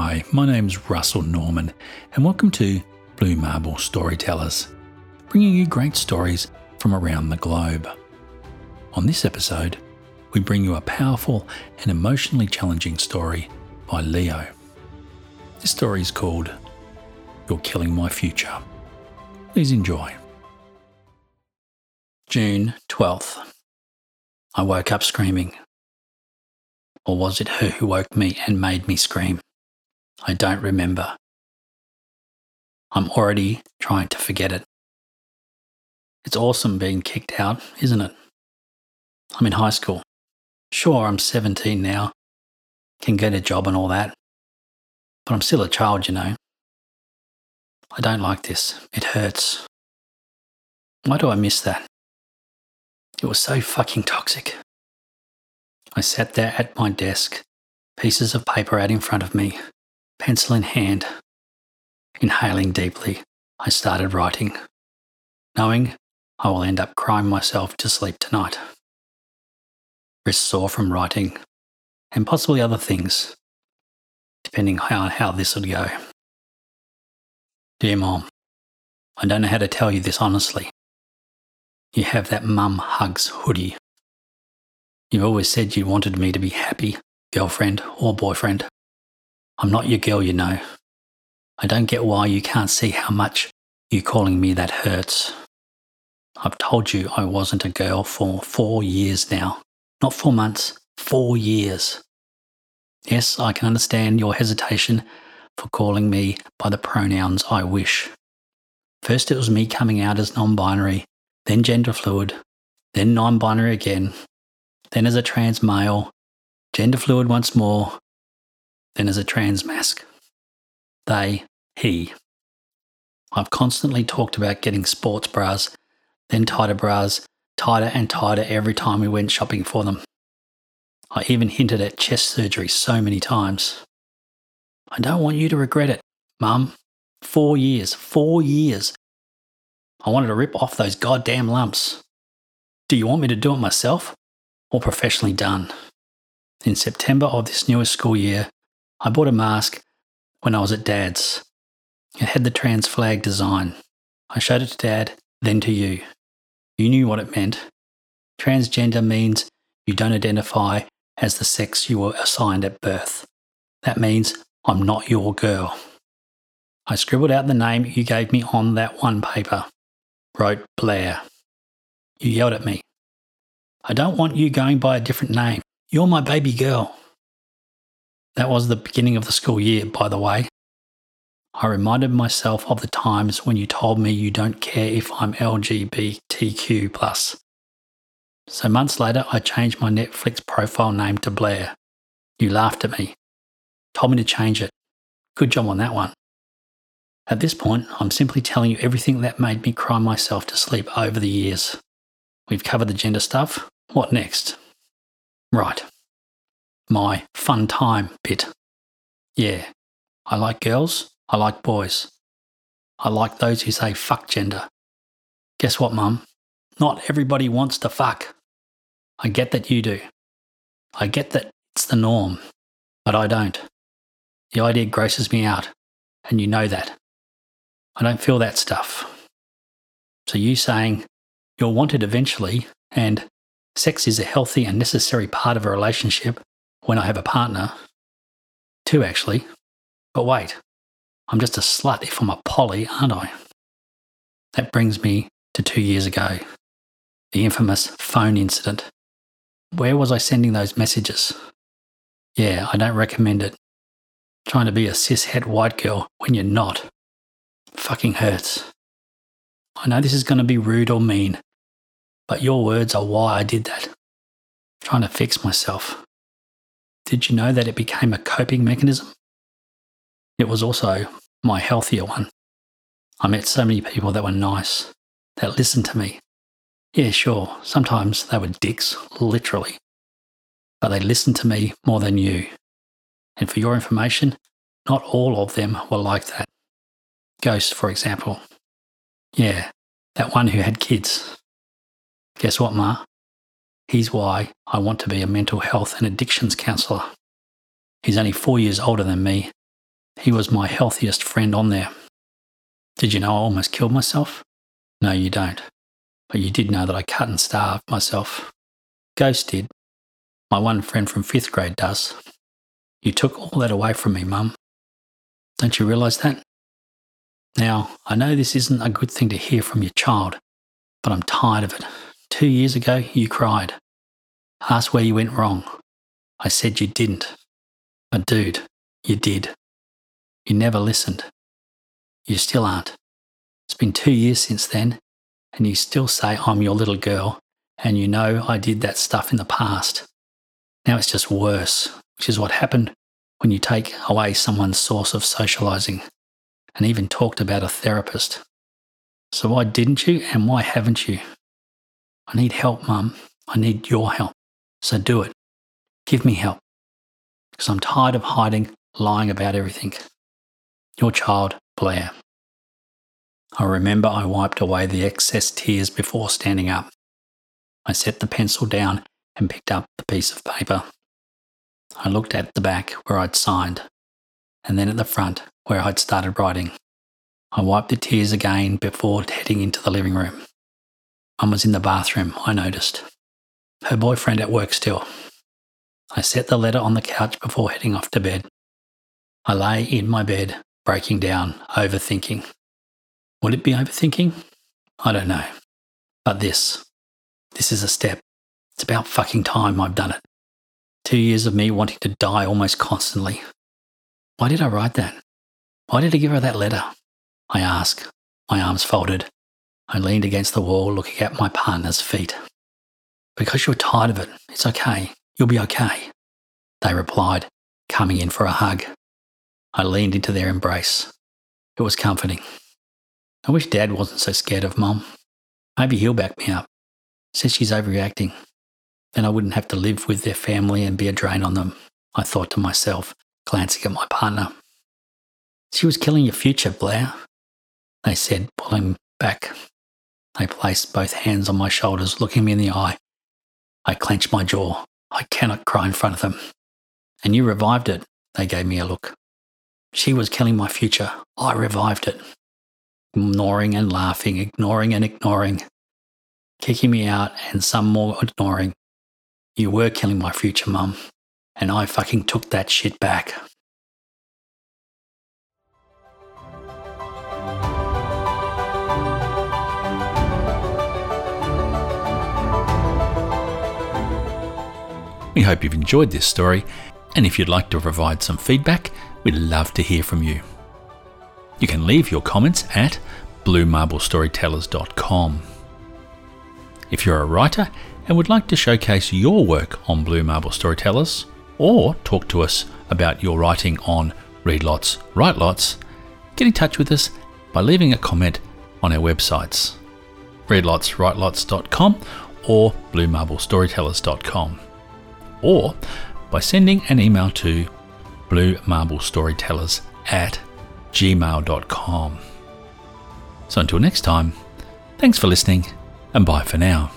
Hi, my name's Russell Norman, and welcome to Blue Marble Storytellers, bringing you great stories from around the globe. On this episode, we bring you a powerful and emotionally challenging story by Leo. This story is called You're Killing My Future. Please enjoy. June 12th. I woke up screaming. Or was it her who woke me and made me scream? I don't remember. I'm already trying to forget it. It's awesome being kicked out, isn't it? I'm in high school. Sure, I'm 17 now, can get a job and all that, but I'm still a child, you know. I don't like this. It hurts. Why do I miss that? It was so fucking toxic. I sat there at my desk, pieces of paper out in front of me, pencil in hand. Inhaling deeply, I started writing, knowing I will end up crying myself to sleep tonight. Wrists sore from writing, and possibly other things, depending on how this would go. Dear Mom, I don't know how to tell you this honestly. You have that mum hugs hoodie. You've always said you wanted me to be happy, girlfriend or boyfriend. I'm not your girl, you know. I don't get why you can't see how much you calling me that hurts. I've told you I wasn't a girl for 4 years now. Not 4 months, 4 years. Yes, I can understand your hesitation for calling me by the pronouns I wish. First it was me coming out as non-binary, then gender fluid, then non-binary again, then as a trans male, gender fluid once more, then as a trans masc. They, he. I've constantly talked about getting sports bras, then tighter bras, tighter and tighter every time we went shopping for them. I even hinted at chest surgery so many times. I don't want you to regret it, Mum. 4 years, 4 years. I wanted to rip off those goddamn lumps. Do you want me to do it myself or professionally done? In September of this newest school year, I bought a mask when I was at Dad's. It had the trans flag design. I showed it to Dad, then to you. You knew what it meant. Transgender means you don't identify as the sex you were assigned at birth. That means I'm not your girl. I scribbled out the name you gave me on that one paper. Wrote Blair. You yelled at me. I don't want you going by a different name. You're my baby girl. That was the beginning of the school year, by the way. I reminded myself of the times when you told me you don't care if I'm LGBTQ+. So months later, I changed my Netflix profile name to Blair. You laughed at me. Told me to change it. Good job on that one. At this point, I'm simply telling you everything that made me cry myself to sleep over the years. We've covered the gender stuff. What next? Right. My fun time bit. Yeah, I like girls, I like boys. I like those who say fuck gender. Guess what, Mum? Not everybody wants to fuck. I get that you do. I get that it's the norm, but I don't. The idea grosses me out, and you know that. I don't feel that stuff. So you saying you're wanted eventually, and sex is a healthy and necessary part of a relationship when I have a partner. 2 actually. But wait, I'm just a slut if I'm a poly, aren't I? That brings me to 2 years ago. The infamous phone incident. Where was I sending those messages? Yeah, I don't recommend it. Trying to be a cis-het white girl when you're not. Fucking hurts. I know this is going to be rude or mean, but your words are why I did that. Trying to fix myself. Did you know that it became a coping mechanism? It was also my healthier one. I met so many people that were nice, that listened to me. Yeah, sure, sometimes they were dicks, literally. But they listened to me more than you. And for your information, not all of them were like that. Ghost, for example. Yeah, that one who had kids. Guess what, Ma? He's why I want to be a mental health and addictions counsellor. He's only 4 years older than me, He was my healthiest friend on there. Did you know I almost killed myself? No, you don't. But you did know that I cut and starved myself. Ghost did. My one friend from 5th grade does. You took all that away from me, Mum. Don't you realise that? Now, I know this isn't a good thing to hear from your child, but I'm tired of it. 2 years ago, you cried. Asked where you went wrong. I said you didn't. But dude, you did. You never listened. You still aren't. It's been 2 years since then, and you still say I'm your little girl, and you know I did that stuff in the past. Now it's just worse, which is what happened when you take away someone's source of socialising, and even talked about a therapist. So why didn't you, and why haven't you? I need help, Mum. I need your help. So do it. Give me help. Because I'm tired of hiding, lying about everything. Your child, Blair. I remember I wiped away the excess tears before standing up. I set the pencil down and picked up the piece of paper. I looked at the back where I'd signed, and then at the front where I'd started writing. I wiped the tears again before heading into the living room. Mum was in the bathroom, I noticed. Her boyfriend at work still. I set the letter on the couch before heading off to bed. I lay in my bed, breaking down, overthinking. Would it be overthinking? I don't know. But this is a step. It's about fucking time I've done it. 2 years of me wanting to die almost constantly. Why did I write that? Why did I give her that letter? I ask, my arms folded. I leaned against the wall looking at my partner's feet. Because you're tired of it. It's okay. You'll be okay. They replied, coming in for a hug. I leaned into their embrace. It was comforting. I wish Dad wasn't so scared of Mum. Maybe he'll back me up. Says she's overreacting. Then I wouldn't have to live with their family and be a drain on them, I thought to myself, glancing at my partner. She was killing your future, Blair, they said, pulling back. They placed both hands on my shoulders, looking me in the eye. I clenched my jaw. I cannot cry in front of them. And you revived it, they gave me a look. She was killing my future. I revived it. Ignoring and laughing, ignoring and ignoring. Kicking me out and some more ignoring. You were killing my future, Mum. And I fucking took that shit back. We hope you've enjoyed this story, and if you'd like to provide some feedback, we'd love to hear from you. You can leave your comments at bluemarble-storytellers.com. If you're a writer and would like to showcase your work on Blue Marble Storytellers, or talk to us about your writing on Read Lots, Write Lots, get in touch with us by leaving a comment on our websites, readlotswritelots.com or bluemarble-storytellers.com, or by sending an email to bluemarble-storytellers@gmail.com. So until next time, thanks for listening and bye for now.